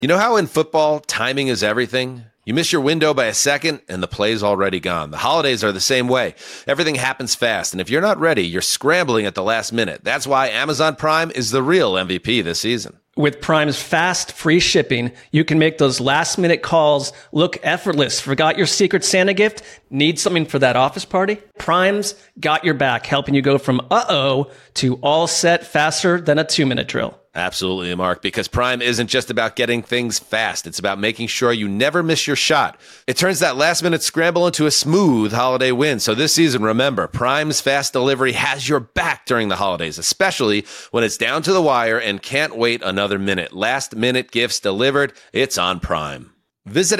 You know how in football, timing is everything? You miss your window by a second, and the play's already gone. The holidays are the same way. Everything happens fast, and if you're not ready, you're scrambling at the last minute. That's why Amazon Prime is the real MVP this season. With Prime's fast, free shipping, you can make those last-minute calls look effortless. Forgot your Secret Santa gift? Need something for that office party? Prime's got your back, helping you go from uh-oh to all set faster than a 2-minute drill. Absolutely, Mark, because Prime isn't just about getting things fast. It's about making sure you never miss your shot. It turns that last-minute scramble into a smooth holiday win. So this season, remember, Prime's fast delivery has your back during the holidays, especially when it's down to the wire and can't wait another minute. Last-minute gifts delivered. It's on Prime. Visit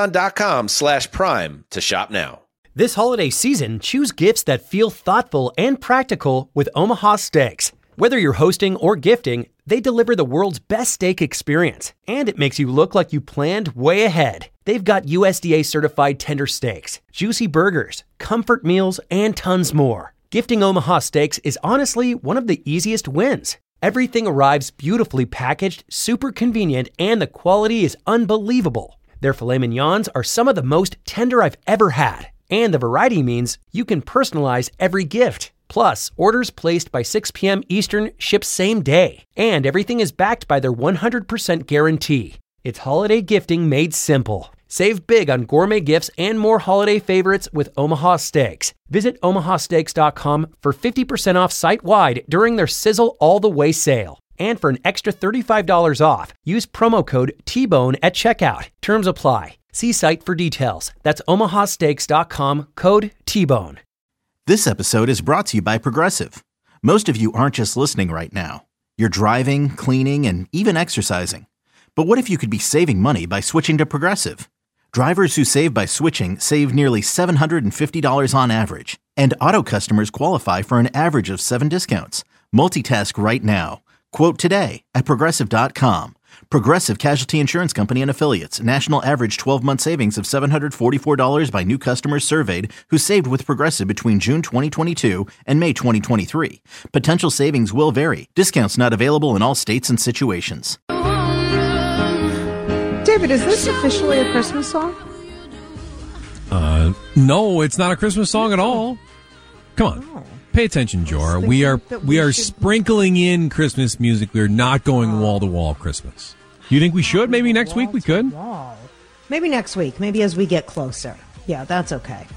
Amazon.com/Prime to shop now. This holiday season, choose gifts that feel thoughtful and practical with Omaha Steaks. Whether you're hosting or gifting, they deliver the world's best steak experience, and it makes you look like you planned way ahead. They've got USDA-certified tender steaks, juicy burgers, comfort meals, and tons more. Gifting Omaha Steaks is honestly one of the easiest wins. Everything arrives beautifully packaged, super convenient, and the quality is unbelievable. Their filet mignons are some of the most tender I've ever had, and the variety means you can personalize every gift. Plus, orders placed by 6 p.m. Eastern ship same day, and everything is backed by their 100% guarantee. It's holiday gifting made simple. Save big on gourmet gifts and more holiday favorites with Omaha Steaks. Visit omahasteaks.com for 50% off site-wide during their Sizzle All the Way sale. And for an extra $35 off, use promo code TBONE at checkout. Terms apply. See site for details. That's omahasteaks.com, code TBONE. This episode is brought to you by Progressive. Most of you aren't just listening right now. You're driving, cleaning, and even exercising. But what if you could be saving money by switching to Progressive? Drivers who save by switching save nearly $750 on average. And auto customers qualify for an average of 7 discounts. Multitask right now. Quote today at Progressive.com. Progressive Casualty Insurance Company and Affiliates. National average 12-month savings of $744 by new customers surveyed who saved with Progressive between June 2022 and May 2023. Potential savings will vary. Discounts not available in all states and situations. David, is this officially a Christmas song? No, it's not a Christmas song at all. Come on. Oh. Pay attention, Jor. We are sprinkling in Christmas music. We're not going wall-to-wall Christmas. You think we should? Maybe next week we could? Maybe next week. Maybe as we get closer. Yeah, that's okay.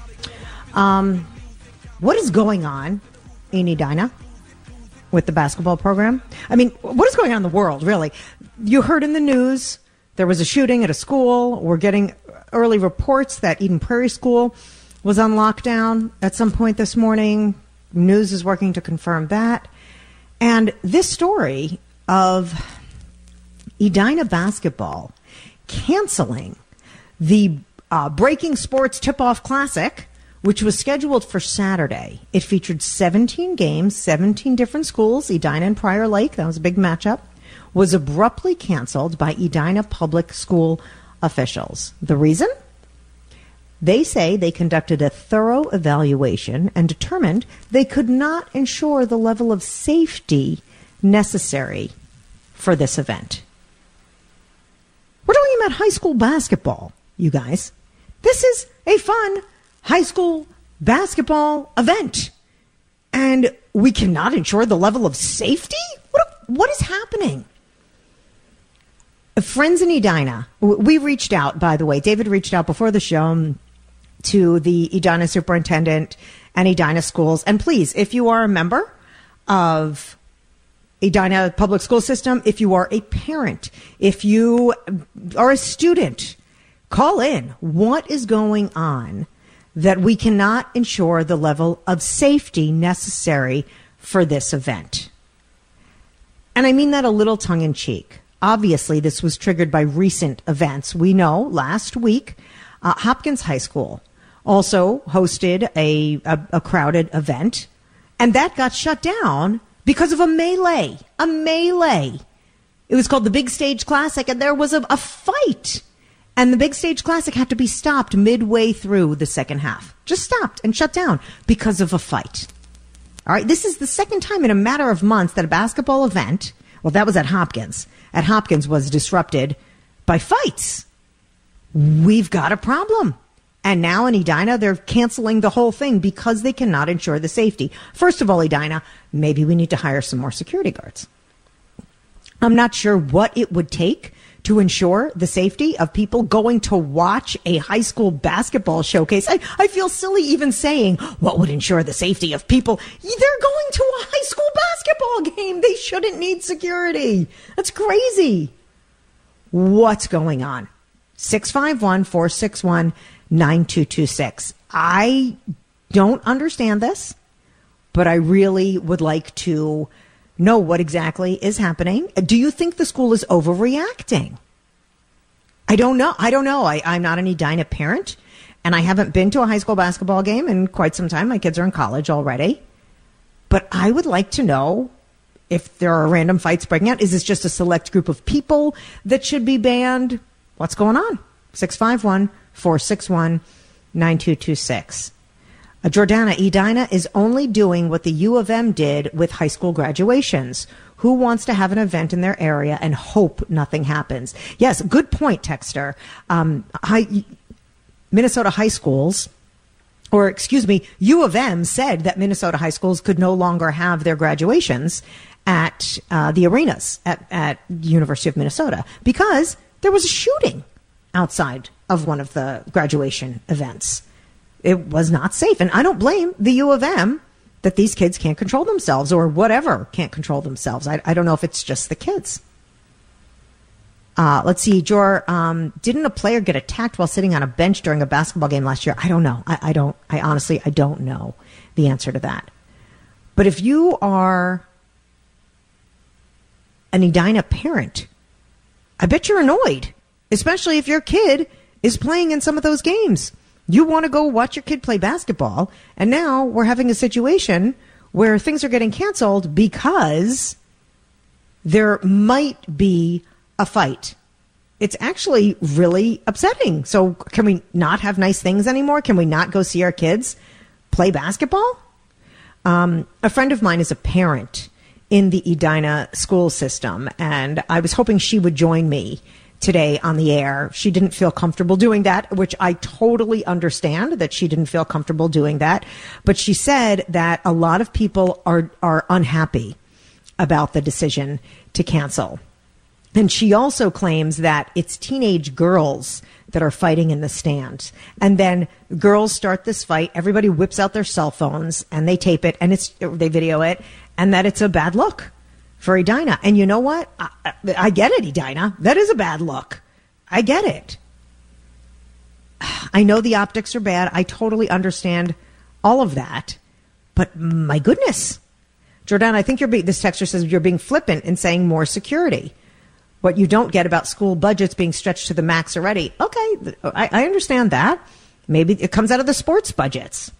What is going on in Edina with the basketball program? I mean, what is going on in the world, really? You heard in the news there was a shooting at a school. We're getting early reports that Eden Prairie School was on lockdown at some point this morning. News is working to confirm that. And this story of Edina basketball canceling the Breaking Sports Tip-Off Classic, which was scheduled for Saturday. It featured 17 games, 17 different schools, Edina and Prior Lake. That was a big matchup. Was abruptly canceled by Edina Public School officials. The reason? They say they conducted a thorough evaluation and determined they could not ensure the level of safety necessary for this event. We're talking about high school basketball, you guys. This is a fun high school basketball event. And we cannot ensure the level of safety? What is happening? Friends in Edina, we reached out, by the way. David reached out before the show to the Edina superintendent and Edina schools. And please, if you are a member of Edina public school system, if you are a parent, if you are a student, call in. What is going on that we cannot ensure the level of safety necessary for this event? And I mean that a little tongue in cheek. Obviously, this was triggered by recent events. We know last week, Hopkins High School also hosted a crowded event, and that got shut down because of a melee. A melee. It was called the Big Stage Classic, and there was a fight. And the Big Stage Classic had to be stopped midway through the second half. Just stopped and shut down because of a fight. All right, this is the second time in a matter of months that a basketball event, well, that was at Hopkins, was disrupted by fights. We've got a problem. And now in Edina, they're canceling the whole thing because they cannot ensure the safety. First of all, Edina, maybe we need to hire some more security guards. I'm not sure what it would take to ensure the safety of people going to watch a high school basketball showcase. I feel silly even saying what would ensure the safety of people. They're going to a high school basketball game. They shouldn't need security. That's crazy. What's going on? 651-461-9226. I don't understand this, but I really would like to know what exactly is happening. Do you think the school is overreacting? I don't know. I'm not an Edina parent, and I haven't been to a high school basketball game in quite some time. My kids are in college already. But I would like to know if there are random fights breaking out. Is this just a select group of people that should be banned? What's going on? 651-461-9226. Jordana, Edina is only doing what the U of M did with high school graduations. Who wants to have an event in their area and hope nothing happens? Yes, good point, Texter. Minnesota high schools, or excuse me, U of M said that Minnesota high schools could no longer have their graduations at the arenas at University of Minnesota because there was a shooting outside of one of the graduation events. It was not safe. And I don't blame the U of M that these kids can't control themselves or whatever can't control themselves. I don't know if it's just the kids. Let's see, Jor, didn't a player get attacked while sitting on a bench during a basketball game last year? I don't know. I honestly don't know the answer to that. But if you are an Edina parent, I bet you're annoyed, especially if your kid is playing in some of those games. You want to go watch your kid play basketball, and now we're having a situation where things are getting canceled because there might be a fight. It's actually really upsetting. So can we not have nice things anymore? Can we not go see our kids play basketball? A friend of mine is a parent in the Edina school system, and I was hoping she would join me today on the air. She didn't feel comfortable doing that, which I totally understand that she didn't feel comfortable doing that. But she said that a lot of people are unhappy about the decision to cancel. And she also claims that it's teenage girls that are fighting in the stands. And then girls start this fight. Everybody whips out their cell phones and they tape it and they video it, and that it's a bad look for Edina. And you know what? I get it, Edina. That is a bad look. I get it. I know the optics are bad. I totally understand all of that. But my goodness. Jordan, I think this texter says you're being flippant in saying more security. What you don't get about school budgets being stretched to the max already. Okay, I understand that. Maybe it comes out of the sports budgets.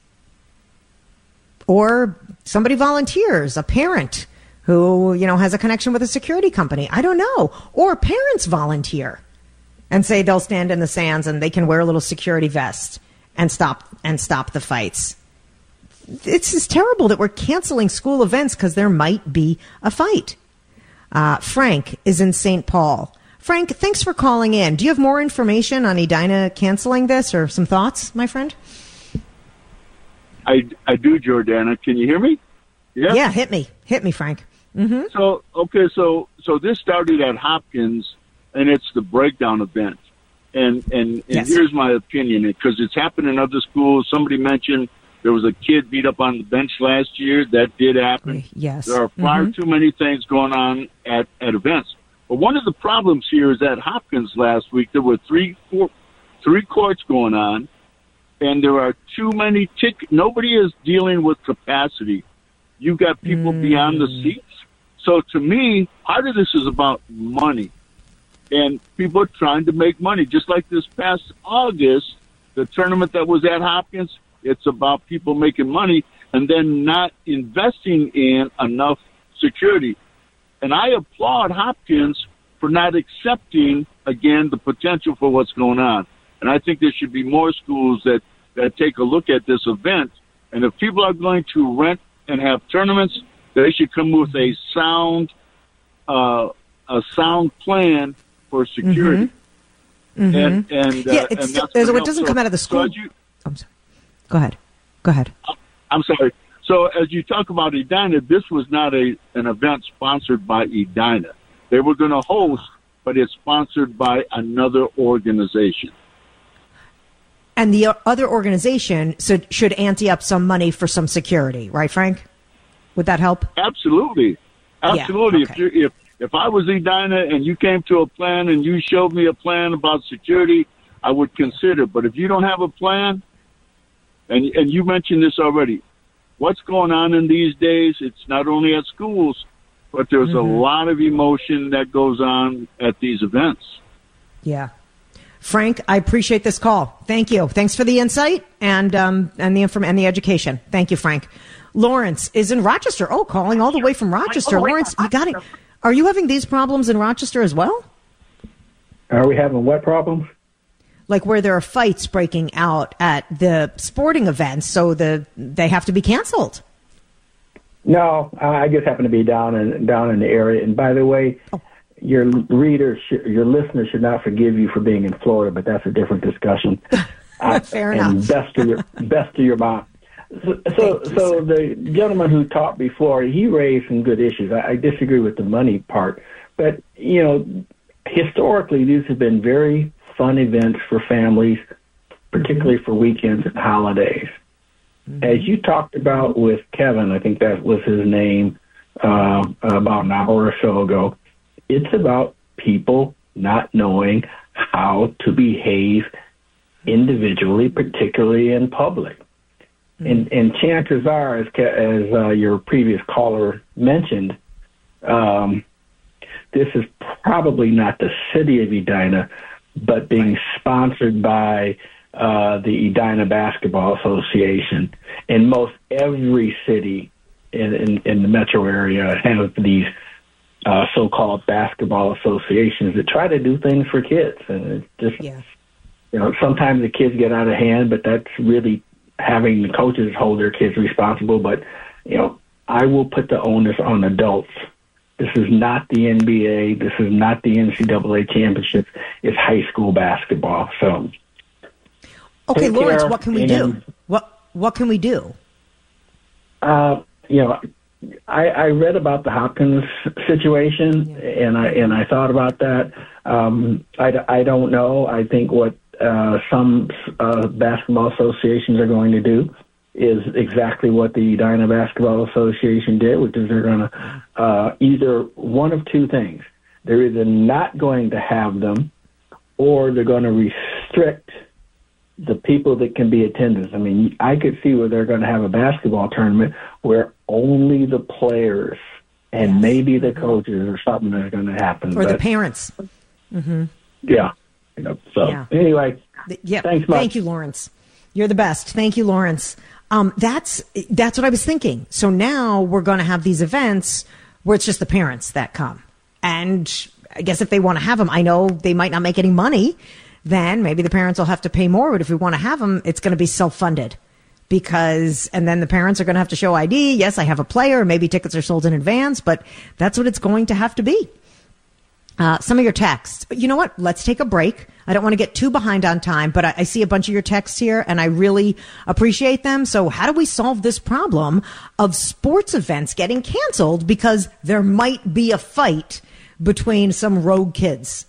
Or somebody volunteers, a parent who, has a connection with a security company. I don't know. Or parents volunteer and say they'll stand in the stands and they can wear a little security vest and stop the fights. It's just terrible that we're canceling school events because there might be a fight. Frank is in St. Paul. Frank, thanks for calling in. Do you have more information on Edina canceling this or some thoughts, my friend? I do, Jordana. Can you hear me? Yeah, hit me, Frank. Mm-hmm. So this started at Hopkins, and it's the breakdown event. And yes. Here's my opinion, because it's happened in other schools. Somebody mentioned there was a kid beat up on the bench last year. That did happen. Yes. There are far too many things going on at events. But one of the problems here is at Hopkins last week, there were three courts going on, and there are too many nobody is dealing with capacity. You've got people beyond the seats. So to me, part of this is about money. And people are trying to make money. Just like this past August, the tournament that was at Hopkins, it's about people making money and then not investing in enough security. And I applaud Hopkins for not accepting, again, the potential for what's going on. And I think there should be more schools that take a look at this event. And if people are going to rent and have tournaments, they should come with a sound plan for security. And Yeah, and that's so gonna it help. doesn't come out of the school. I'm sorry. Go ahead. I'm sorry. So as you talk about Edina, this was not an event sponsored by Edina. They were going to host, but it's sponsored by another organization. And the other organization should ante up some money for some security, right, Frank? Would that help? Absolutely. Yeah, okay. If I was Edina and you came to a plan and you showed me a plan about security, I would consider. But if you don't have a plan, and you mentioned this already, what's going on in these days, it's not only at schools, but there's a lot of emotion that goes on at these events. Yeah. Frank, I appreciate this call. Thank you. Thanks for the insight and the education. Thank you, Frank. Lawrence is in Rochester. Oh, calling all the way from Rochester. Lawrence, you got it. Are you having these problems in Rochester as well? Are we having what problems? Like where there are fights breaking out at the sporting events, so they have to be canceled. No, I just happen to be down in the area. And by the way, your listeners should not forgive you for being in Florida, but that's a different discussion. Fair enough. And best to your mom. So the gentleman who talked before, he raised some good issues. I disagree with the money part, but historically these have been very fun events for families, particularly for weekends and holidays. Mm-hmm. As you talked about with Kevin, I think that was his name, about an hour or so ago, it's about people not knowing how to behave individually, particularly in public. Mm-hmm. And chances are, as your previous caller mentioned, this is probably not the city of Edina, but being sponsored by the Edina Basketball Association. And most every city in the metro area have these so-called basketball associations that try to do things for kids. And it's just, sometimes the kids get out of hand, but that's really having the coaches hold their kids responsible. But, I will put the onus on adults. This is not the NBA. This is not the NCAA championship. It's high school basketball. So, okay, Lawrence, what can we do? What can we do? I read about the Hopkins situation, and I thought about that. I don't know. I think what some basketball associations are going to do is exactly what the Edina Basketball Association did, which is they're going to either one of two things. They're either not going to have them, or they're going to restrict the people that can be attenders. I mean, I could see where they're going to have a basketball tournament where only the players and maybe the coaches or something is going to happen. Or the parents. Mm-hmm. Yeah. Anyway, thanks much. Thank you, Lawrence. You're the best. Thank you, Lawrence. That's what I was thinking. So now we're going to have these events where it's just the parents that come. And I guess if they want to have them, I know they might not make any money. Then maybe the parents will have to pay more. But if we want to have them, it's going to be self-funded. And then the parents are going to have to show ID. Yes, I have a player. Maybe tickets are sold in advance, but that's what it's going to have to be. Some of your texts. But you know what? Let's take a break. I don't want to get too behind on time, but I see a bunch of your texts here, and I really appreciate them. So how do we solve this problem of sports events getting canceled because there might be a fight between some rogue kids?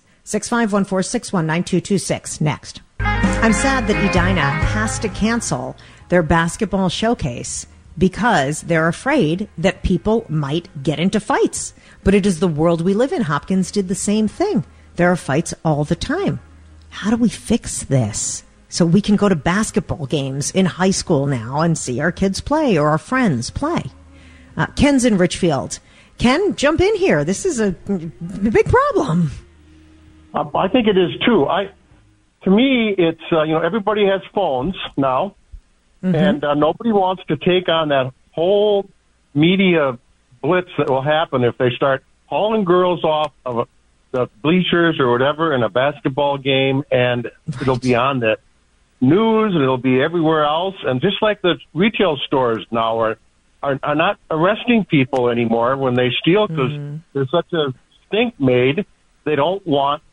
651-461-9226. Next. I'm sad that Edina has to cancel their basketball showcase because they're afraid that people might get into fights. But it is the world we live in. Hopkins did the same thing. There are fights all the time. How do we fix this so we can go to basketball games in high school now and see our kids play or our friends play? Ken's in Richfield. Ken, jump in here. This is a big problem. I think it is too. To me, it's everybody has phones now, and nobody wants to take on that whole media blitz that will happen if they start hauling girls off of the bleachers or whatever in a basketball game, and it'll be on the news and it'll be everywhere else. And just like the retail stores now are not arresting people anymore when they steal because there's such a stink made, they don't want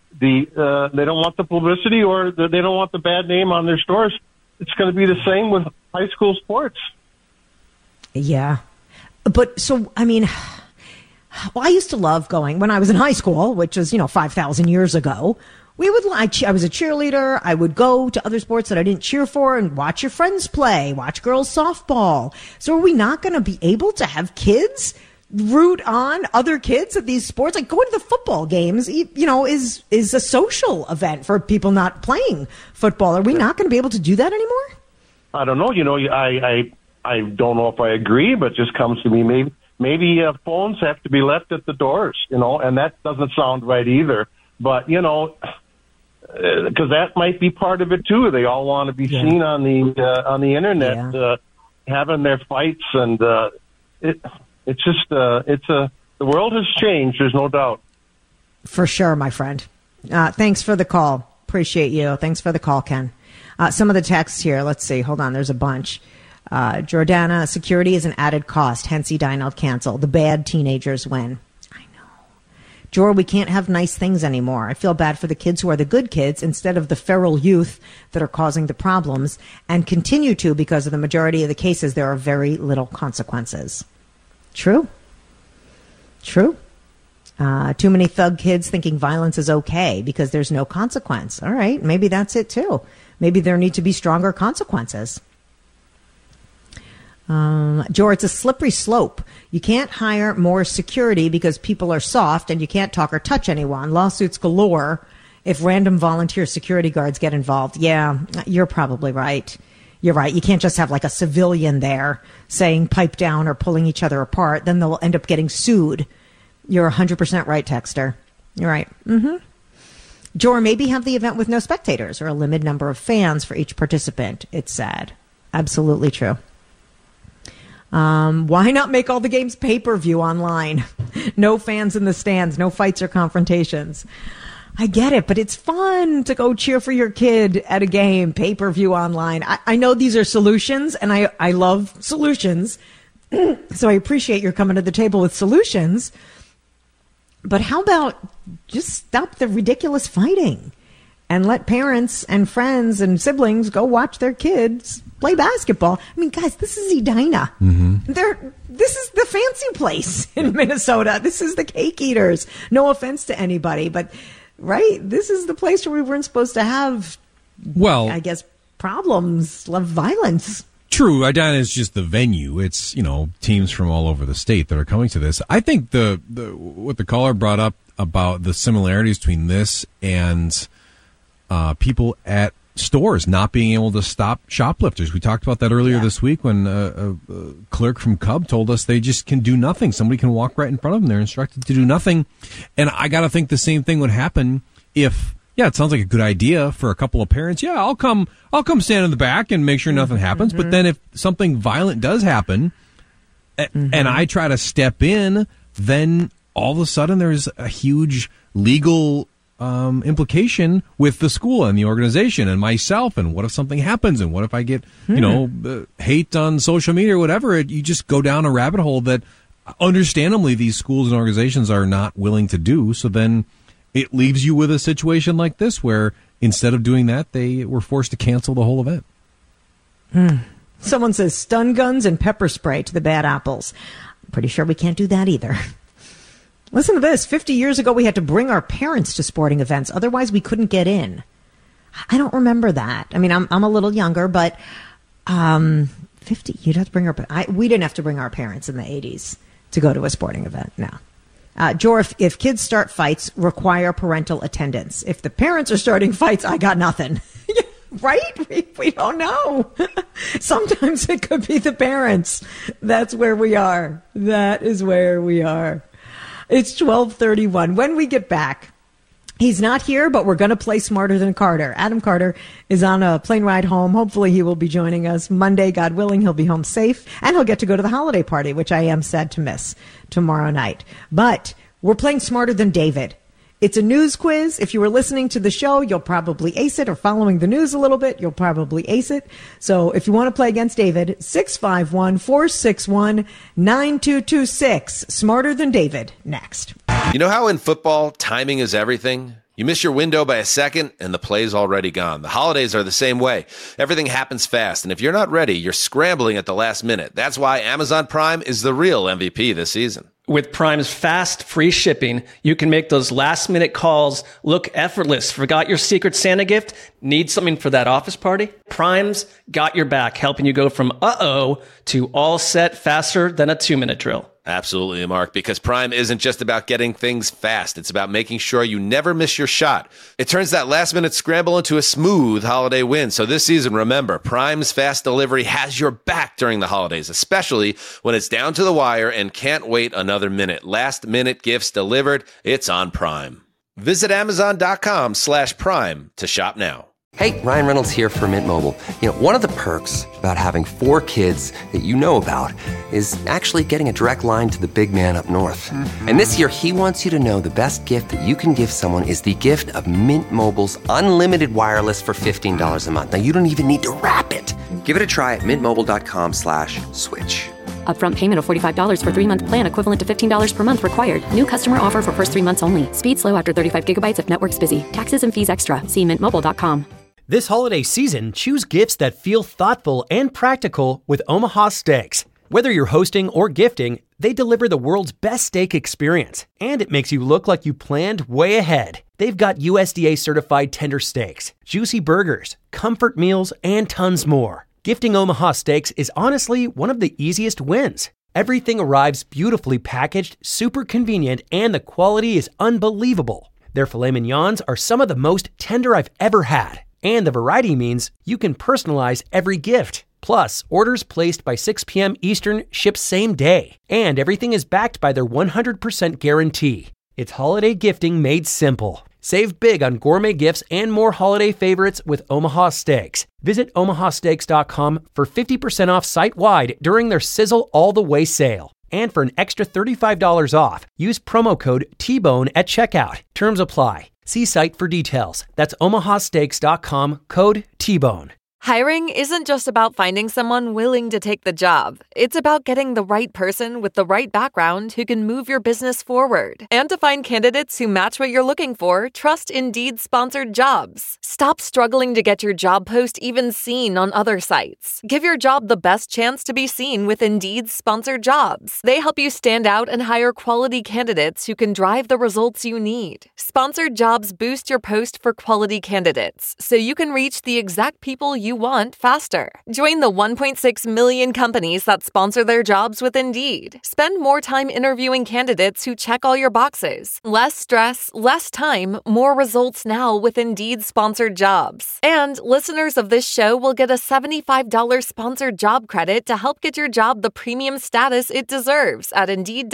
they don't want the publicity, or they don't want the bad name on their stores. It's going to be the same with high school sports. Yeah. But so, I mean, well, I used to love going when I was in high school, which is, 5,000 years ago. I was a cheerleader. I would go to other sports that I didn't cheer for and watch your friends play, watch girls softball. So are we not going to be able to have kids root on other kids at these sports? Like going to the football games, is a social event for people not playing football. Are we not going to be able to do that anymore? I don't know. I don't know if I agree, but it just comes to me. Maybe phones have to be left at the doors, and that doesn't sound right either. But, because that might be part of it too. They all want to be seen on the internet, having their fights, and it's just the world has changed. There's no doubt. For sure, my friend. Thanks for the call. Appreciate you. Thanks for the call, Ken. Some of the texts here. Let's see. Hold on. There's a bunch. Jordana, security is an added cost. Hence, Edina cancel. The bad teenagers win. Jor, we can't have nice things anymore. I feel bad for the kids who are the good kids instead of the feral youth that are causing the problems, and continue to because of the majority of the cases there are very little consequences. True. Too many thug kids thinking violence is okay because there's no consequence. All right, maybe that's it too. Maybe there need to be stronger consequences. Jor, it's a slippery slope. You can't hire more security because people are soft and you can't talk or touch anyone. Lawsuits galore if random volunteer security guards get involved. Yeah, you're probably right. You're right. You can't just have like a civilian there saying pipe down or pulling each other apart. Then they'll end up getting sued. You're 100% right, Texter. You're right. Jor, maybe have the event with no spectators or a limited number of fans for each participant. It's sad. Absolutely true. Why not make all the games pay-per-view online? No fans in the stands, no fights or confrontations. I get it, but it's fun to go cheer for your kid at a game, pay-per-view online. I know these are solutions, and I love solutions. So I appreciate your coming to the table with solutions. But how about just stop the ridiculous fighting and let parents and friends and siblings go watch their kids play basketball? I mean, guys, this is Edina. This is the fancy place in Minnesota. This is the cake eaters. No offense to anybody, but right, this is the place where we weren't supposed to have, I guess, problems, love violence. True, Edina is just the venue. It's, teams from all over the state that are coming to this. I think the what the caller brought up about the similarities between this and people at stores not being able to stop shoplifters. We talked about that earlier this week when a clerk from Cub told us they just can do nothing. Somebody can walk right in front of them. They're instructed to do nothing. And I got to think the same thing would happen if, it sounds like a good idea for a couple of parents. Yeah, I'll come stand in the back and make sure nothing happens. But then if something violent does happen and I try to step in, then all of a sudden there's a huge legal implication with the school and the organization and myself. And what if something happens? And what if I get, hate on social media or whatever? You just go down a rabbit hole that understandably these schools and organizations are not willing to do. So then it leaves you with a situation like this where instead of doing that, they were forced to cancel the whole event. Someone says stun guns and pepper spray to the bad apples. I'm pretty sure we can't do that either. Listen to this. 50 years ago, we had to bring our parents to sporting events. Otherwise, we couldn't get in. I don't remember that. I mean, I'm a little younger, but 50, you'd have to bring we didn't have to bring our parents in the 80s to go to a sporting event. No. Jor, if kids start fights, require parental attendance. If the parents are starting fights, I got nothing. Right? We don't know. Sometimes it could be the parents. That's where we are. That is where we are. It's 12:31. When we get back, he's not here, but we're going to play Smarter Than Carter. Adam Carter is on a plane ride home. Hopefully he will be joining us Monday, God willing. He'll be home safe, and he'll get to go to the holiday party, which I am sad to miss tomorrow night. But we're playing Smarter Than David. It's a news quiz. If you were listening to the show, you'll probably ace it, or following the news a little bit, you'll probably ace it. So if you want to play against David, 651-461-9226. Smarter Than David, next. You know how in football, timing is everything? You miss your window by a second, and the play's already gone. The holidays are the same way. Everything happens fast, and if you're not ready, you're scrambling at the last minute. That's why Amazon Prime is the real MVP this season. With Prime's fast, free shipping, you can make those last-minute calls look effortless. Forgot your Secret Santa gift? Need something for that office party? Prime's got your back, helping you go from uh-oh to all set faster than a 2-minute drill. Absolutely, Mark, because Prime isn't just about getting things fast. It's about making sure you never miss your shot. It turns that last-minute scramble into a smooth holiday win. So this season, remember, Prime's fast delivery has your back during the holidays, especially when it's down to the wire and can't wait another minute. Last-minute gifts delivered, it's on Prime. Visit Amazon.com/Prime to shop now. Hey, Ryan Reynolds here for Mint Mobile. You know, one of the perks about having 4 kids that you know about is actually getting a direct line to the big man up north. And this year, he wants you to know the best gift that you can give someone is the gift of Mint Mobile's unlimited wireless for $15 a month. Now, you don't even need to wrap it. Give it a try at mintmobile.com/switch. Upfront payment of $45 for 3-month plan equivalent to $15 per month required. New customer offer for first 3 months only. Speed slow after 35 gigabytes if network's busy. Taxes and fees extra. See mintmobile.com. This holiday season, choose gifts that feel thoughtful and practical with Omaha Steaks. Whether you're hosting or gifting, they deliver the world's best steak experience, and it makes you look like you planned way ahead. They've got USDA certified tender steaks, juicy burgers, comfort meals, and tons more. Gifting Omaha Steaks is honestly one of the easiest wins. Everything arrives beautifully packaged, super convenient, and the quality is unbelievable. Their filet mignons are some of the most tender I've ever had. And the variety means you can personalize every gift. Plus, orders placed by 6 p.m. Eastern ship same day. And everything is backed by their 100% guarantee. It's holiday gifting made simple. Save big on gourmet gifts and more holiday favorites with Omaha Steaks. Visit omahasteaks.com for 50% off site-wide during their Sizzle All the Way sale. And for an extra $35 off, use promo code TBONE at checkout. Terms apply. See site for details. That's omahasteaks.com, code TBONE. Hiring isn't just about finding someone willing to take the job. It's about getting the right person with the right background who can move your business forward. And to find candidates who match what you're looking for, trust Indeed sponsored jobs. Stop struggling to get your job post even seen on other sites. Give your job the best chance to be seen with Indeed sponsored jobs. They help you stand out and hire quality candidates who can drive the results you need. Sponsored jobs boost your post for quality candidates, so you can reach the exact people you want faster. Join the 1.6 million companies that sponsor their jobs with Indeed. Spend more time interviewing candidates who check all your boxes. Less stress, less time, more results now with Indeed sponsored jobs. And listeners of this show will get a $75 sponsored job credit to help get your job the premium status it deserves at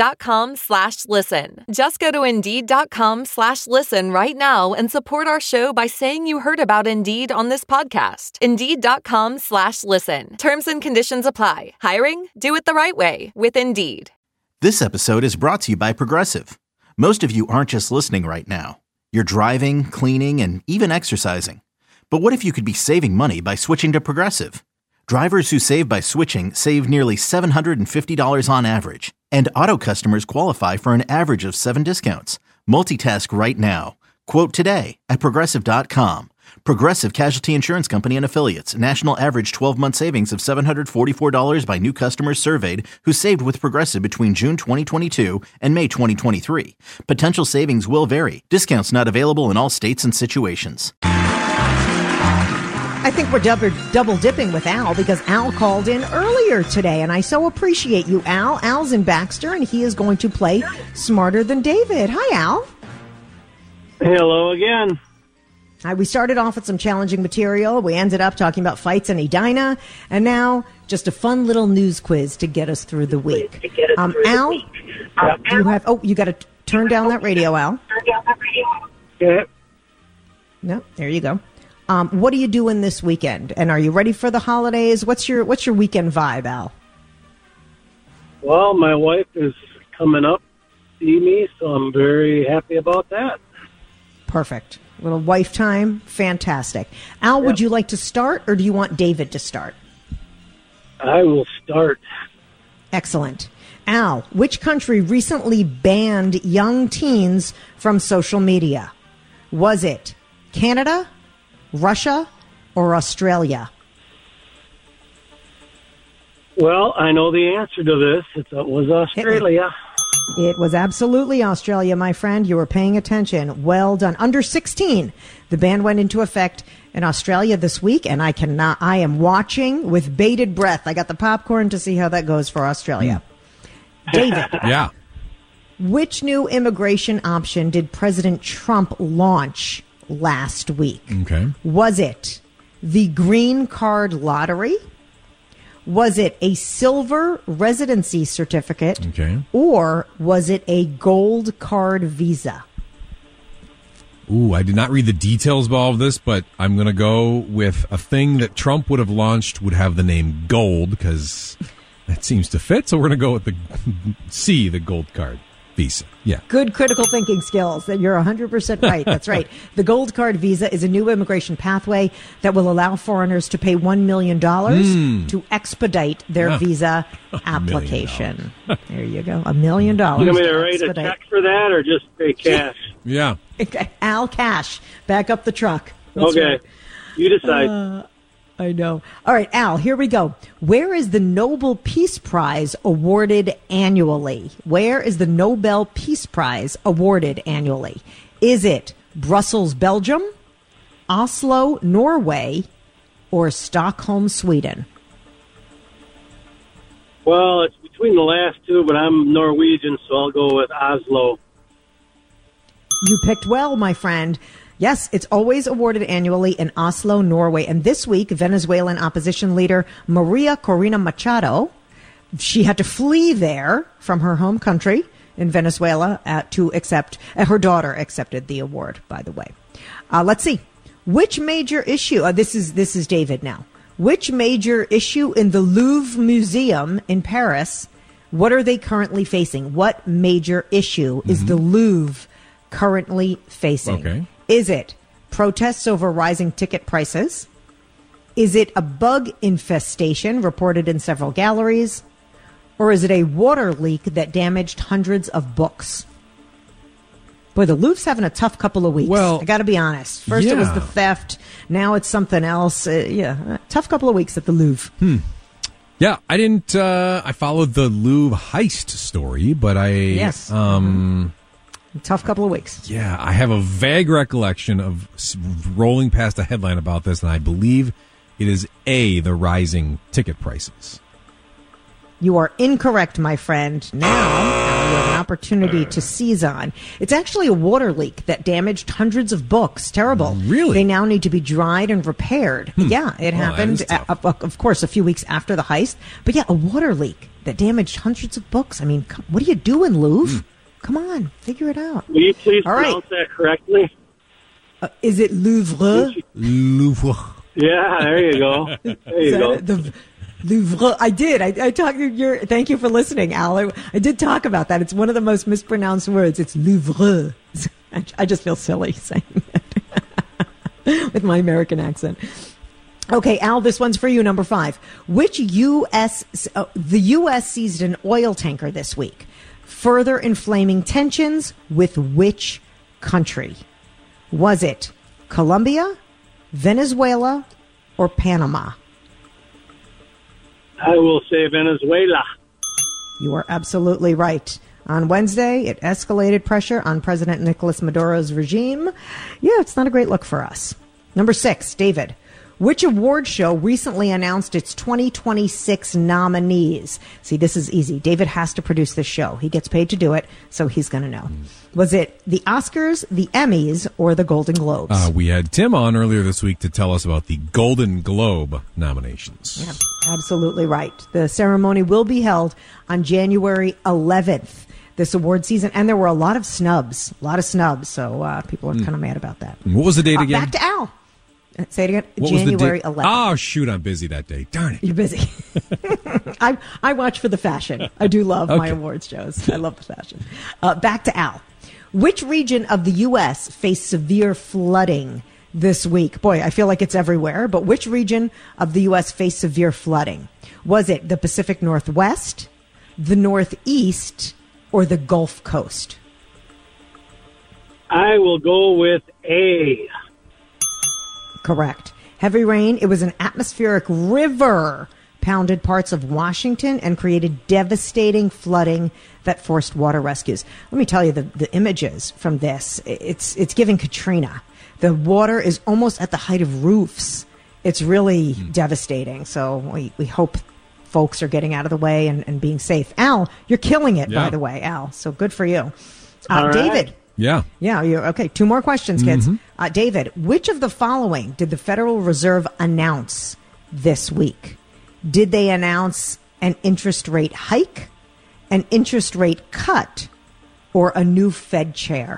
Indeed.com/listen. Just go to Indeed.com/listen right now and support our show by saying you heard about Indeed on this podcast. Indeed.com/listen. Terms and conditions apply. Hiring? Do it the right way with Indeed. This episode is brought to you by Progressive. Most of you aren't just listening right now. You're driving, cleaning, and even exercising. But what if you could be saving money by switching to Progressive? Drivers who save by switching save nearly $750 on average. And auto customers qualify for an average of 7 discounts. Multitask right now. Quote today at Progressive.com. Progressive Casualty Insurance Company and Affiliates. National average 12-month savings of $744 by new customers surveyed who saved with Progressive between June 2022 and May 2023. Potential savings will vary. Discounts not available in all states and situations. I think we're double dipping with Al because Al called in earlier today, and I so appreciate you, Al. Al's in Baxter, and he is going to play Smarter Than David. Hi, Al. Hello again. We started off with some challenging material. We ended up talking about fights in Edina, and now just a fun little news quiz to get us through the week. Al, you got to turn down that radio, Al. Okay. No, there you go. What are you doing this weekend? And are you ready for the holidays? What's your weekend vibe, Al? Well, my wife is coming up to see me, so I'm very happy about that. Perfect. Little wife time. Fantastic. Al, Would you like to start, or do you want David to start? I will start. Excellent. Al, which country recently banned young teens from social media? Was it Canada, Russia, or Australia? Well, I know the answer to this. It was Australia. It was absolutely Australia, my friend. You were paying attention. Well done. Under 16, the ban went into effect in Australia this week, and I am watching with bated breath. I got the popcorn to see how that goes for Australia. David. Yeah. Which new immigration option did President Trump launch last week? Okay. Was it the green card lottery? Was it a silver residency certificate? Okay. Or was it a gold card visa? Ooh, I did not read the details of all of this, but I'm going to go with a thing that Trump would have launched would have the name gold because that seems to fit. So we're going to go with the C, the gold card visa. Yeah. Good critical thinking skills. That you're 100% right. That's right. The gold card visa is a new immigration pathway that will allow foreigners to pay $1 million to expedite their visa application. There you go. $1 million. You want me to write a check for that or just pay cash? Yeah. Al Cash. Back up the truck. That's okay. Right. You decide. I know. All right, Al, here we go. Where is the Nobel Peace Prize awarded annually? Where is the Nobel Peace Prize awarded annually? Is it Brussels, Belgium, Oslo, Norway, or Stockholm, Sweden? Well, it's between the last two, but I'm Norwegian, so I'll go with Oslo. You picked well, my friend. Yes, it's always awarded annually in Oslo, Norway. And this week, Venezuelan opposition leader Maria Corina Machado, she had to flee there from her home country in Venezuela to accept, her daughter accepted the award, by the way. Let's see. Which major issue, this is David now. Which major issue in the Louvre Museum in Paris, what are they currently facing? What major issue is the Louvre currently facing? Okay. Is it protests over rising ticket prices? Is it a bug infestation reported in several galleries? Or is it a water leak that damaged hundreds of books? Boy, the Louvre's having a tough couple of weeks. Well, I got to be honest. First it was the theft. Now it's something else. Tough couple of weeks at the Louvre. Yeah, I didn't, I followed the Louvre heist story, but Yes. Tough couple of weeks. Yeah, I have a vague recollection of rolling past a headline about this, and I believe it is A, the rising ticket prices. You are incorrect, my friend. Now you have an opportunity to seize on. It's actually a water leak that damaged hundreds of books. Terrible. Really? They now need to be dried and repaired. Yeah, it happened, of course, a few weeks after the heist. But yeah, a water leak that damaged hundreds of books. I mean, what are you doing, Louvre? Come on, figure it out. Will you please pronounce that correctly? Is it Louvre? Louvre. Yeah, there you go. There you go. The Louvre. I did. I talked. Thank you for listening, Al. I did talk about that. It's one of the most mispronounced words. It's Louvre. I just feel silly saying it with my American accent. Okay, Al, this one's for you. Number 5. The U.S. seized an oil tanker this week, further inflaming tensions with which country? Was it Colombia, Venezuela, or Panama? I will say Venezuela. You are absolutely right. On Wednesday, it escalated pressure on President Nicolas Maduro's regime. Yeah, it's not a great look for us. Number 6, David. Which award show recently announced its 2026 nominees? See, this is easy. David has to produce this show. He gets paid to do it, so he's going to know. Was it the Oscars, the Emmys, or the Golden Globes? We had Tim on earlier this week to tell us about the Golden Globe nominations. Yeah, absolutely right. The ceremony will be held on January 11th, this award season, and there were a lot of snubs, so people are kind of mad about that. What was the date again? Back to Al. Say it again. What January was the 11th. Oh, shoot, I'm busy that day. Darn it. You're busy. I watch for the fashion. I do love my awards shows. I love the fashion. Back to Al. Which region of the U.S. faced severe flooding this week? Boy, I feel like it's everywhere, but which region of the U.S. faced severe flooding? Was it the Pacific Northwest, the Northeast, or the Gulf Coast? I will go with A. Correct. Heavy rain. It was an atmospheric river pounded parts of Washington and created devastating flooding that forced water rescues. Let me tell you the images from this. It's giving Katrina. The water is almost at the height of roofs. It's really devastating. So we hope folks are getting out of the way and being safe. Al, you're killing it, by the way, Al. So good for you. All right. David. Yeah. Yeah. Okay. 2 more questions, kids. David, which of the following did the Federal Reserve announce this week? Did they announce an interest rate hike, an interest rate cut, or a new Fed chair?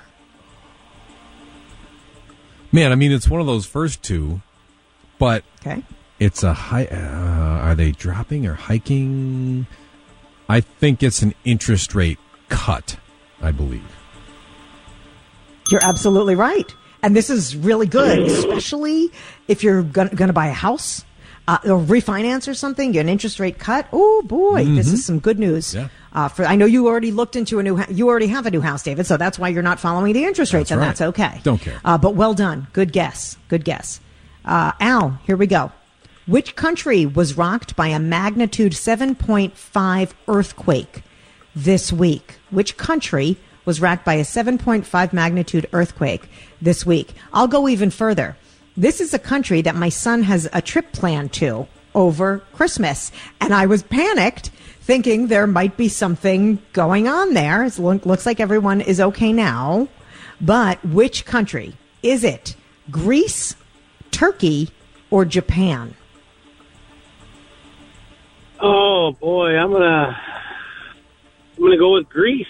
Man, I mean, it's one of those first two, but okay. It's a high. Are they dropping or hiking? I think it's an interest rate cut, I believe. You're absolutely right. And this is really good, especially if you're going to buy a house or refinance or something, get an interest rate cut. Oh, boy, this is some good news. Yeah. I know you already looked into you already have a new house, David, so that's why you're not following the interest rates, and that's okay. Don't care. But well done. Good guess. Good guess. Al, here we go. Which country was rocked by a magnitude 7.5 earthquake this week? Which country was racked by a 7.5 magnitude earthquake this week? I'll go even further. This is a country that my son has a trip planned to over Christmas, and I was panicked thinking there might be something going on there. It looks like everyone is okay now, but which country? Is it Greece, Turkey, or Japan? Oh boy, I'm gonna go with Greece.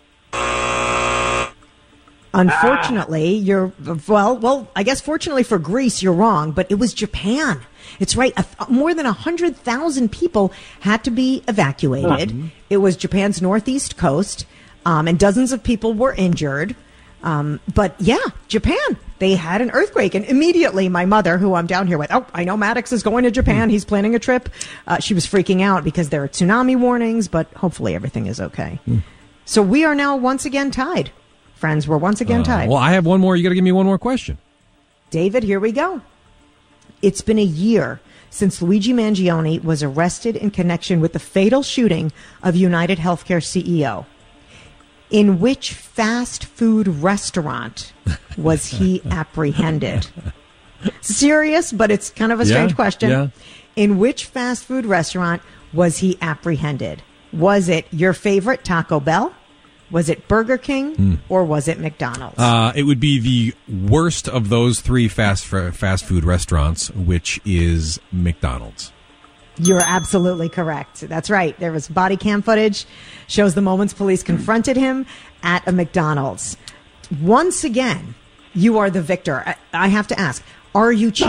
Unfortunately, you're well. I guess fortunately for Greece, you're wrong. But it was Japan. It's right. More than 100,000 people had to be evacuated. It was Japan's northeast coast, and dozens of people were injured. But yeah, Japan. They had an earthquake, and immediately my mother, who I'm down here with, I know Maddox is going to Japan. He's planning a trip. She was freaking out because there are tsunami warnings, but hopefully everything is okay. So we are now once again tied. Friends, we're once again tied. Well, I have one more. You got to give me one more question. David, here we go. It's been a year since Luigi Mangione was arrested in connection with the fatal shooting of United Healthcare CEO. In which fast food restaurant was he apprehended? Serious, but it's kind of a strange question. Yeah. In which fast food restaurant was he apprehended? Was it your favorite Taco Bell? Was it Burger King or was it McDonald's? It would be the worst of those three fast food restaurants, which is McDonald's. You're absolutely correct. That's right. There was body cam footage, shows the moments police confronted him at a McDonald's. Once again, you are the victor. I have to ask, are you cheating?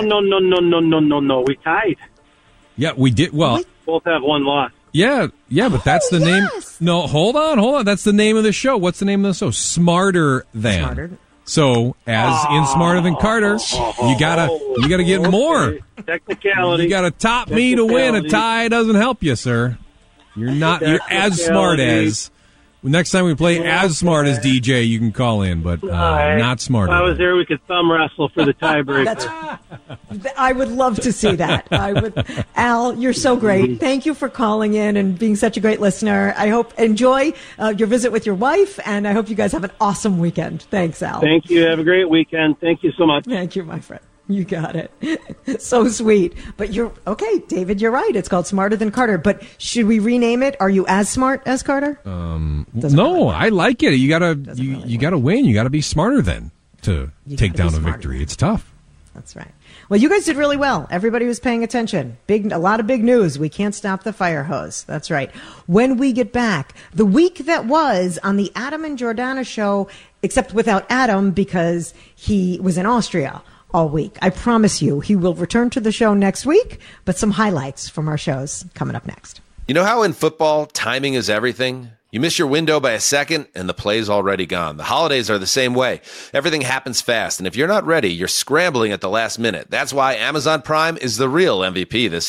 No. We tied. Yeah, we did. Well, both have one loss. Yeah, but that's the name. No, hold on. That's the name of the show. What's the name of the show? Smarter Than. So, as in Smarter Than Carter, you gotta get more. Technicality. You gotta top me to win. A tie doesn't help you, sir. You're as smart as. Next time we play as smart as DJ, you can call in, but not smarter. If I was there, we could thumb wrestle for the tiebreaker. I would love to see that. Al, you're so great. Thank you for calling in and being such a great listener. I hope enjoy your visit with your wife, and I hope you guys have an awesome weekend. Thanks, Al. Thank you. Have a great weekend. Thank you so much. Thank you, my friend. You got it. So sweet. But you're okay, David, you're right. It's called Smarter Than Carter. But should we rename it? Are you as smart as Carter? No, I like it. You gotta win. You gotta be smarter than to take down a victory. It's tough. That's right. Well, you guys did really well. Everybody was paying attention. A lot of big news. We can't stop the fire hose. That's right. When we get back, the week that was on the Adam and Jordana show, except without Adam because he was in Austria all week. I promise you he will return to the show next week, but some highlights from our shows coming up next. You know how in football, timing is everything? You miss your window by a second and the play's already gone. The holidays are the same way. Everything happens fast, and if you're not ready, you're scrambling at the last minute. That's why Amazon Prime is the real MVP this season.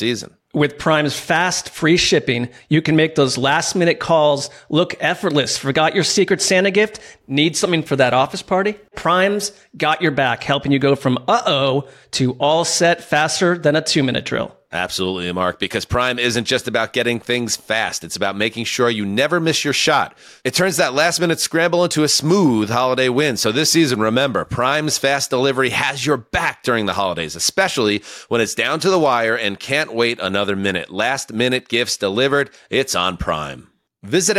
With Prime's fast, free shipping, you can make those last-minute calls look effortless. Forgot your Secret Santa gift? Need something for that office party? Prime's got your back, helping you go from uh-oh to all set faster than a 2-minute drill. Absolutely, Mark, because Prime isn't just about getting things fast. It's about making sure you never miss your shot. It turns that last-minute scramble into a smooth holiday win. So this season, remember, Prime's fast delivery has your back during the holidays, especially when it's down to the wire and can't wait another minute. Last-minute gifts delivered, it's on Prime. Visit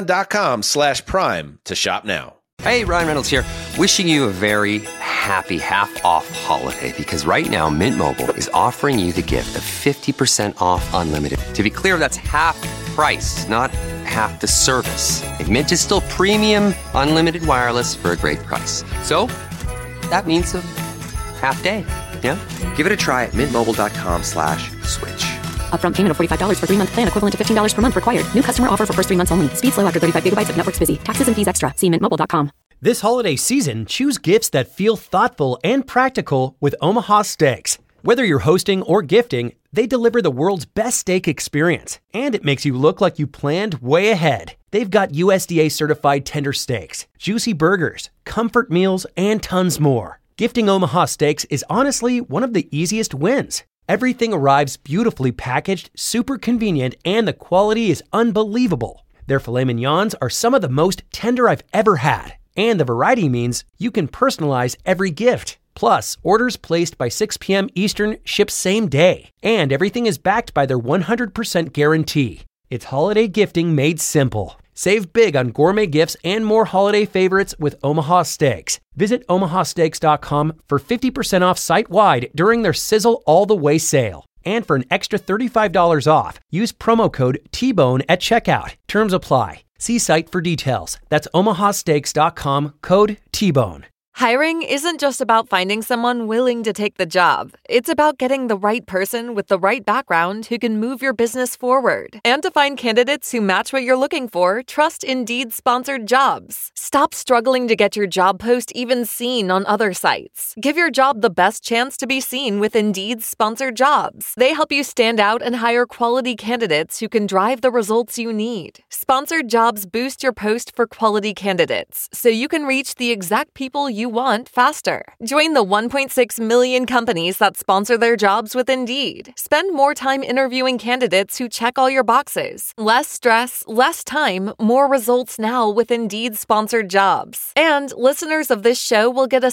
Amazon.com/Prime to shop now. Hey, Ryan Reynolds here. Wishing you a very happy half-off holiday, because right now Mint Mobile is offering you the gift of 50% off unlimited. To be clear, that's half price, not half the service. And Mint is still premium unlimited wireless for a great price. So that means a half day. Yeah? Give it a try at mintmobile.com/switch. Upfront payment of $45 for 3-month plan, equivalent to $15 per month required. New customer offer for first 3 months only. Speed slow after 35 gigabytes if network's busy. Taxes and fees extra. See mintmobile.com. This holiday season, choose gifts that feel thoughtful and practical with Omaha Steaks. Whether you're hosting or gifting, they deliver the world's best steak experience, and it makes you look like you planned way ahead. They've got USDA certified tender steaks, juicy burgers, comfort meals, and tons more. Gifting Omaha Steaks is honestly one of the easiest wins. Everything arrives beautifully packaged, super convenient, and the quality is unbelievable. Their filet mignons are some of the most tender I've ever had, and the variety means you can personalize every gift. Plus, orders placed by 6 p.m. Eastern ship same day, and everything is backed by their 100% guarantee. It's holiday gifting made simple. Save big on gourmet gifts and more holiday favorites with Omaha Steaks. Visit omahasteaks.com for 50% off site-wide during their Sizzle All the Way sale. And for an extra $35 off, use promo code TBONE at checkout. Terms apply. See site for details. That's omahasteaks.com, code TBONE. Hiring isn't just about finding someone willing to take the job. It's about getting the right person with the right background who can move your business forward. And to find candidates who match what you're looking for, trust Indeed sponsored jobs. Stop struggling to get your job post even seen on other sites. Give your job the best chance to be seen with Indeed sponsored jobs. They help you stand out and hire quality candidates who can drive the results you need. Sponsored jobs boost your post for quality candidates, so you can reach the exact people you want faster. Join the 1.6 million companies that sponsor their jobs with Indeed. Spend more time interviewing candidates who check all your boxes. Less stress, less time, more results now with Indeed sponsored jobs. And listeners of this show will get a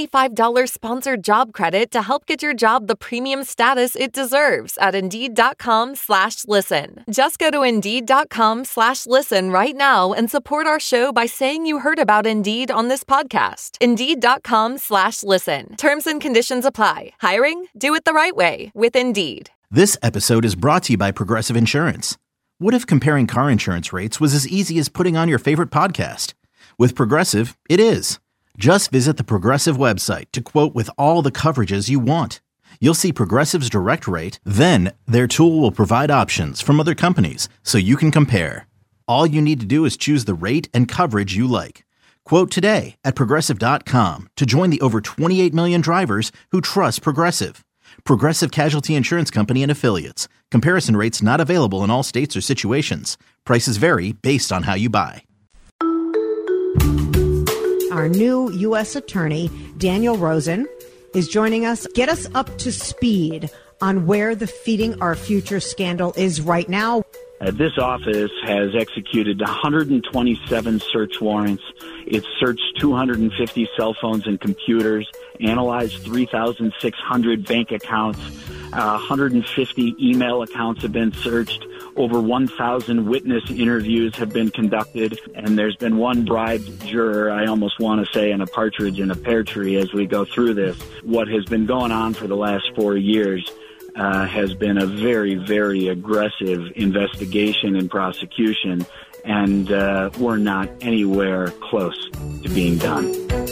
$75 sponsored job credit to help get your job the premium status it deserves at Indeed.com/listen. Just go to Indeed.com/listen right now and support our show by saying you heard about Indeed on this podcast. Indeed.com/listen. Terms and conditions apply. Hiring? Do it the right way with Indeed. This episode is brought to you by Progressive Insurance. What if comparing car insurance rates was as easy as putting on your favorite podcast? With Progressive, it is. Just visit the Progressive website to quote with all the coverages you want. You'll see Progressive's direct rate, then their tool will provide options from other companies so you can compare. All you need to do is choose the rate and coverage you like. Quote today at Progressive.com to join the over 28 million drivers who trust Progressive. Progressive Casualty Insurance Company and Affiliates. Comparison rates not available in all states or situations. Prices vary based on how you buy. Our new U.S. Attorney, Daniel Rosen, is joining us. Get us up to speed on where the Feeding Our Future scandal is right now. This office has executed 127 search warrants. It's searched 250 cell phones and computers, analyzed 3,600 bank accounts, 150 email accounts have been searched, over 1,000 witness interviews have been conducted, and there's been one bribed juror, I almost want to say, in a partridge in a pear tree as we go through this. What has been going on for the last 4 years has been a very, very aggressive investigation and prosecution, and we're not anywhere close to being done.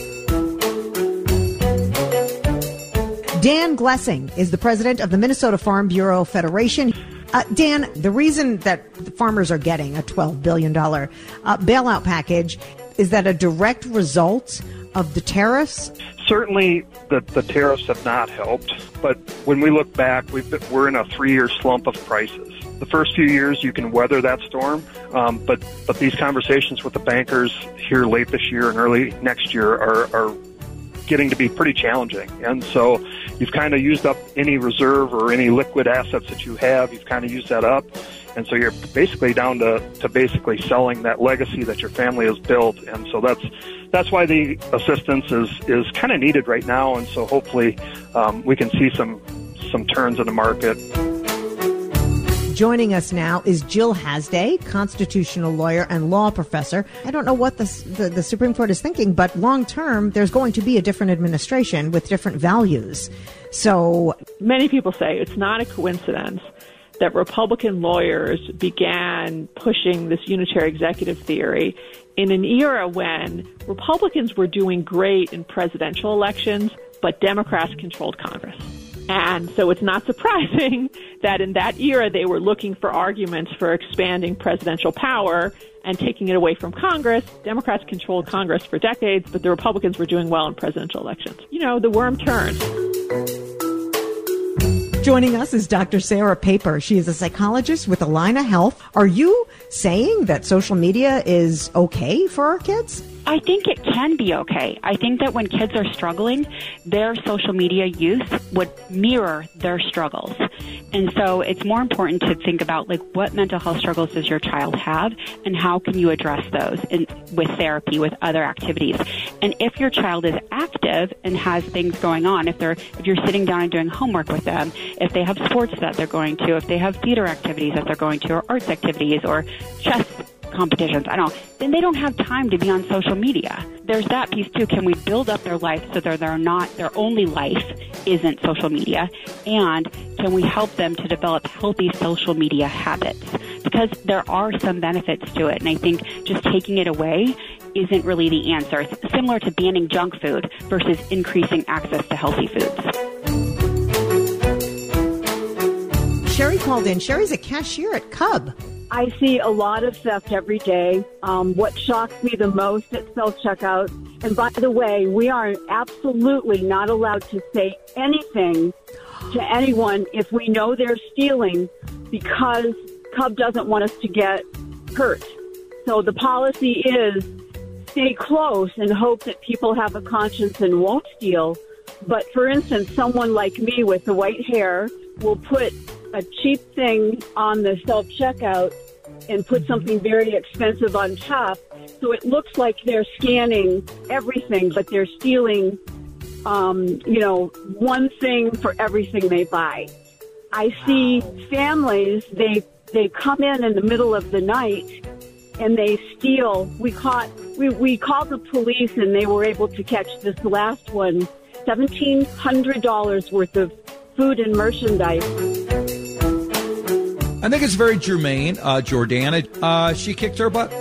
Dan Glessing is the president of the Minnesota Farm Bureau Federation. Dan, the reason that the farmers are getting a $12 billion bailout package, is that a direct result of the tariffs? Certainly, the tariffs have not helped. But when we look back, we're in a 3-year slump of prices. The first few years, you can weather that storm, but these conversations with the bankers here late this year and early next year are getting to be pretty challenging. And so you've kind of used up any reserve or any liquid assets that you have. You've kind of used that up. And so you're basically down to basically selling that legacy that your family has built. And so that's why the assistance is kind of needed right now. And so hopefully we can see some turns in the market. Joining us now is Jill Hasday, constitutional lawyer and law professor. I don't know what the Supreme Court is thinking, but long term, there's going to be a different administration with different values. So many people say it's not a coincidence that Republican lawyers began pushing this unitary executive theory in an era when Republicans were doing great in presidential elections, but Democrats controlled Congress. And so it's not surprising that in that era they were looking for arguments for expanding presidential power and taking it away from Congress. Democrats controlled Congress for decades, but the Republicans were doing well in presidential elections. You know, the worm turns. Joining us is Dr. Sarah Paper. She is a psychologist with Allina Health. Are you saying that social media is okay for our kids? I think it can be okay. I think that when kids are struggling, their social media use would mirror their struggles. And so it's more important to think about, like, what mental health struggles does your child have and how can you address those with therapy, with other activities. And if your child is active and has things going on, if you're sitting down and doing homework with them, if they have sports that they're going to, if they have theater activities that they're going to, or arts activities, or chess competitions, then they don't have time to be on social media. There's that piece too. Can we build up their life so that their only life isn't social media? And can we help them to develop healthy social media habits? Because there are some benefits to it. And I think just taking it away isn't really the answer. It's similar to banning junk food versus increasing access to healthy foods. Sherry called in. Sherry's a cashier at Cub. I see a lot of theft every day. What shocks me the most at self-checkout, and by the way, we are absolutely not allowed to say anything to anyone if we know they're stealing, because Cub doesn't want us to get hurt. So the policy is stay close and hope that people have a conscience and won't steal. But for instance, someone like me with the white hair will put a cheap thing on the self-checkout and put something very expensive on top. So it looks like they're scanning everything, but they're stealing, one thing for everything they buy. I see families, they come in the middle of the night and they steal. We called the police and they were able to catch this last one, $1,700 worth of food and merchandise. I think it's very germane. Jordana, she kicked her butt.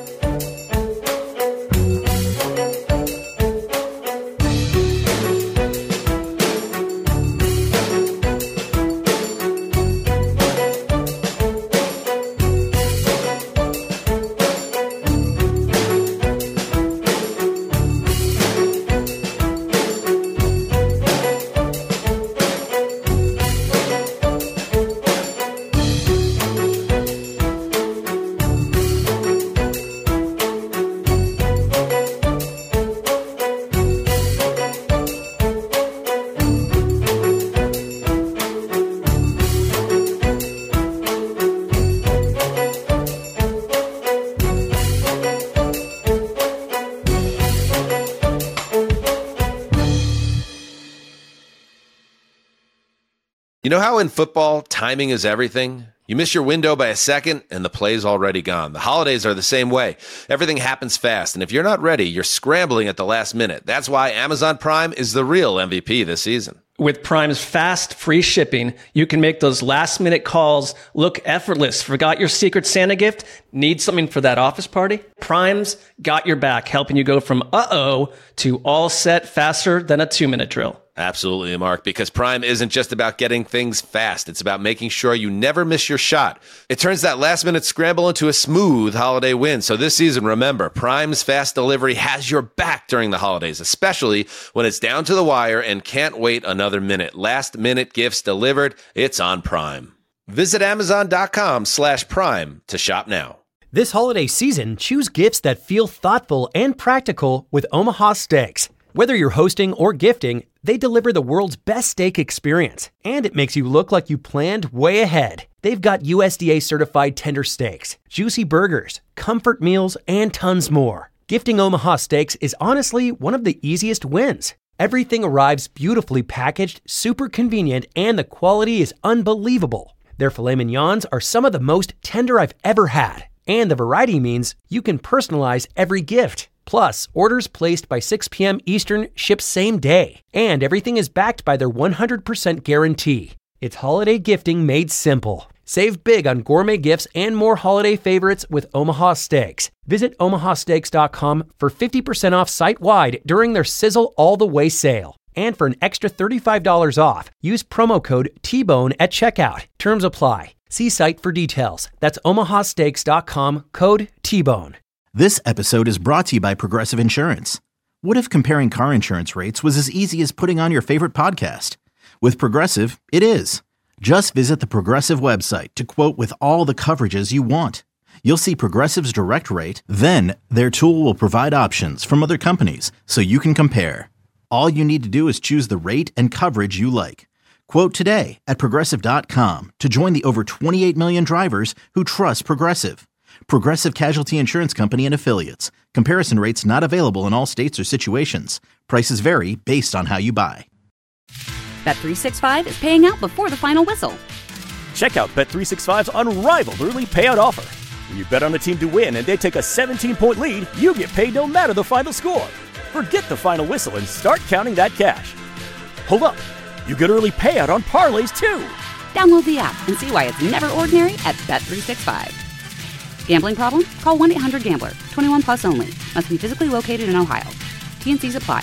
You know how in football, timing is everything? You miss your window by a second, and the play's already gone. The holidays are the same way. Everything happens fast, and if you're not ready, you're scrambling at the last minute. That's why Amazon Prime is the real MVP this season. With Prime's fast, free shipping, you can make those last-minute calls look effortless. Forgot your Secret Santa gift? Need something for that office party? Prime's got your back, helping you go from uh-oh to all set faster than a 2-minute drill. Absolutely, Mark, because Prime isn't just about getting things fast. It's about making sure you never miss your shot. It turns that last-minute scramble into a smooth holiday win. So this season, remember, Prime's fast delivery has your back during the holidays, especially when it's down to the wire and can't wait another minute. Last-minute gifts delivered, it's on Prime. Visit Amazon.com/Prime to shop now. This holiday season, choose gifts that feel thoughtful and practical with Omaha Steaks. Whether you're hosting or gifting, they deliver the world's best steak experience, and it makes you look like you planned way ahead. They've got USDA certified tender steaks, juicy burgers, comfort meals, and tons more. Gifting Omaha Steaks is honestly one of the easiest wins. Everything arrives beautifully packaged, super convenient, and the quality is unbelievable. Their filet mignons are some of the most tender I've ever had, and the variety means you can personalize every gift. Plus, orders placed by 6 p.m. Eastern ship same day, and everything is backed by their 100% guarantee. It's holiday gifting made simple. Save big on gourmet gifts and more holiday favorites with Omaha Steaks. Visit omahasteaks.com for 50% off site-wide during their Sizzle All the Way sale. And for an extra $35 off, use promo code TBONE at checkout. Terms apply. See site for details. That's omahasteaks.com, code TBONE. This episode is brought to you by Progressive Insurance. What if comparing car insurance rates was as easy as putting on your favorite podcast? With Progressive, it is. Just visit the Progressive website to quote with all the coverages you want. You'll see Progressive's direct rate, then their tool will provide options from other companies so you can compare. All you need to do is choose the rate and coverage you like. Quote today at Progressive.com to join the over 28 million drivers who trust Progressive. Progressive Casualty Insurance Company and Affiliates. Comparison rates not available in all states or situations. Prices vary based on how you buy. Bet365 is paying out before the final whistle. Check out Bet365's unrivaled early payout offer. When you bet on a team to win and they take a 17-point lead, you get paid no matter the final score. Forget the final whistle and start counting that cash. Hold up. You get early payout on parlays, too. Download the app and see why it's never ordinary at Bet365. Gambling problem? Call 1-800-GAMBLER. 21 plus only. Must be physically located in Ohio. T&Cs apply.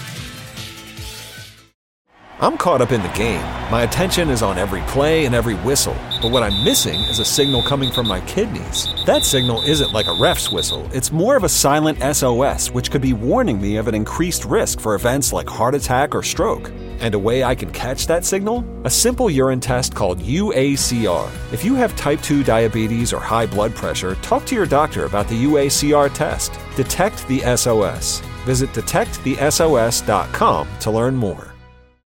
I'm caught up in the game. My attention is on every play and every whistle. But what I'm missing is a signal coming from my kidneys. That signal isn't like a ref's whistle. It's more of a silent SOS, which could be warning me of an increased risk for events like heart attack or stroke. And a way I can catch that signal? A simple urine test called UACR. If you have type 2 diabetes or high blood pressure, talk to your doctor about the UACR test. Detect the SOS. Visit detectthesos.com to learn more.